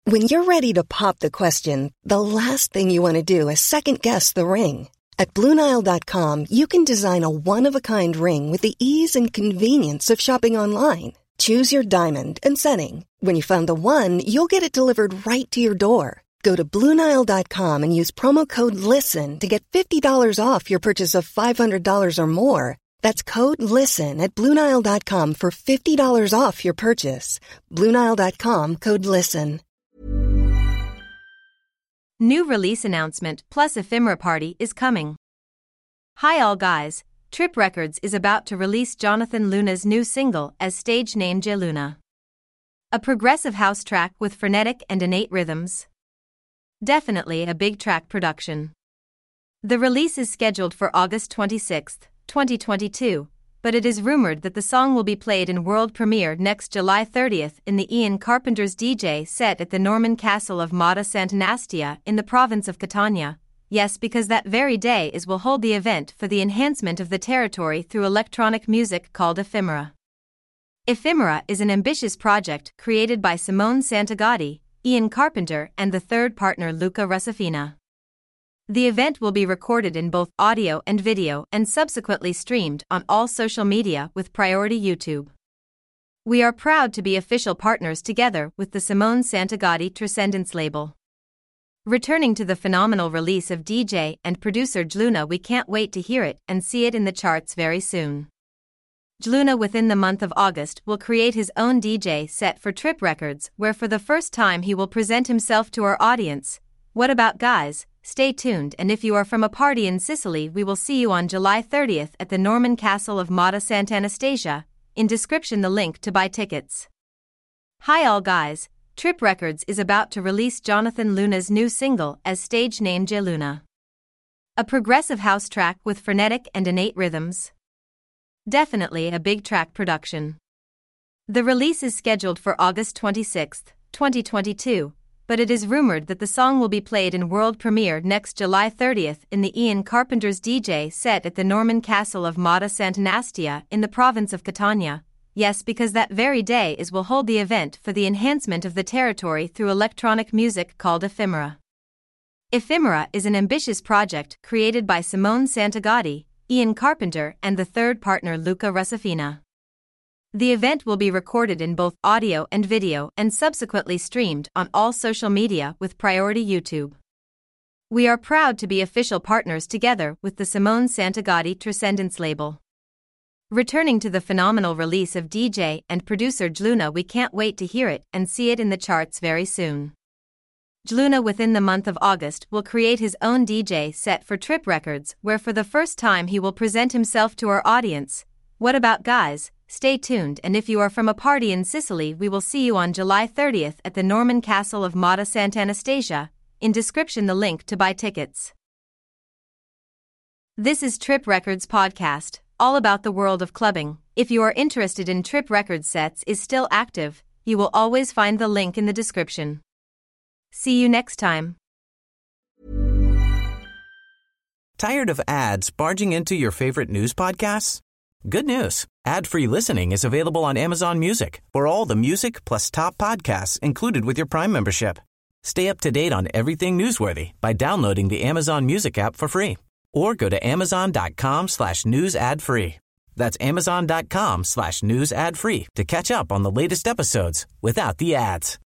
When you're ready to pop the question, the last thing you want to do is second-guess the ring. At BlueNile.com, you can design a one-of-a-kind ring with the ease and convenience of shopping online. Choose your diamond and setting. When you find the one, you'll get it delivered right to your door. Go to BlueNile.com and use promo code LISTEN to get $50 off your purchase of $500 or more. That's code LISTEN at BlueNile.com for $50 off your purchase. BlueNile.com, code LISTEN. New release announcement plus ephemera party is coming. Hi all guys, Trip Records is about to release Jonathan Luna's new single as stage name J Luna. A progressive house track with frenetic and innate rhythms. Definitely a big track production. The release is scheduled for August 26, 2022, but it is rumored that the song will be played in world premiere next July 30th in the Ian Carpenter's DJ set at the Norman Castle of Mata Sant'Anastia in the province of Catania. Yes, because that very day is will hold the event for the enhancement of the territory through electronic music called Ephemera. Ephemera is an ambitious project created by Simone Santagati, Ian Carpenter and the third partner Luca Rusafina. The event will be recorded in both audio and video and subsequently streamed on all social media with priority YouTube. We are proud to be official partners together with the Simone Santagati Transcendence label. Returning to the phenomenal release of DJ and producer J Luna, we can't wait to hear it and see it in the charts very soon. J Luna within the month of August will create his own DJ set for Trip Records, where for the first time he will present himself to our audience. What about guys? Stay tuned, and if you are from a party in Sicily, we will see you on July 30th at the Norman Castle of Mata Sant'Anastasia. In description the link to buy tickets. Hi all guys, Trip Records is about to release Jonathan Luna's new single as stage name J Luna. A progressive house track with frenetic and innate rhythms. Definitely a big track production. The release is scheduled for August 26, 2022. But it is rumored that the song will be played in world premiere next July 30th in the Ian Carpenter's DJ set at the Norman Castle of Mata Sant'Anastia in the province of Catania. Yes, because that very day is will hold the event for the enhancement of the territory through electronic music called Ephemera. Ephemera is an ambitious project created by Simone Santagati, Ian Carpenter and the third partner Luca Rusafina. The event will be recorded in both audio and video and subsequently streamed on all social media with priority YouTube. We are proud to be official partners together with the Simone Santagati Transcendence label. Returning to the phenomenal release of DJ and producer J Luna, we can't wait to hear it and see it in the charts very soon. J Luna within the month of August will create his own DJ set for Trip Records, where for the first time he will present himself to our audience. What about guys? Stay tuned, and if you are from a party in Sicily, we will see you on July 30th at the Norman Castle of Mata Sant'Anastasia. In description the link to buy tickets. This is Trip Records podcast, all about the world of clubbing. If you are interested in Trip Records sets is still active, you will always find the link in the description. See you next time. Tired of ads barging into your favorite news podcasts? Good news. Ad-free listening is available on Amazon Music for all the music plus top podcasts included with your Prime membership. Stay up to date on everything newsworthy by downloading the Amazon Music app for free or go to amazon.com/news ad free. That's amazon.com/news ad free to catch up on the latest episodes without the ads.